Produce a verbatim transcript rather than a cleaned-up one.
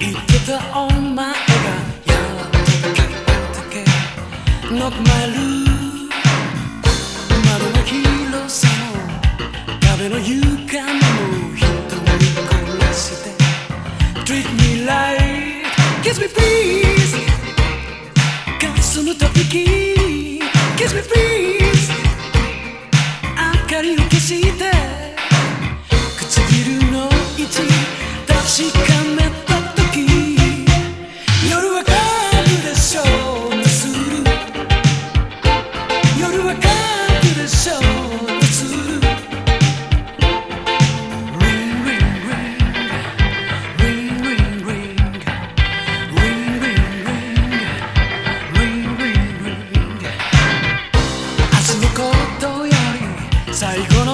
けたお前がやっと帰ってけ Knock my room 窓の広さも壁の床も人に殺して Treat me like Kiss me please かすむと息 Kiss me please 明かりを消して唇の位置確かめた時夜は来るでしょうとする夜は来るでしょうとする Ring ring ring Ring ring ring Ring ring ring Ring ring ring 明日のことより最後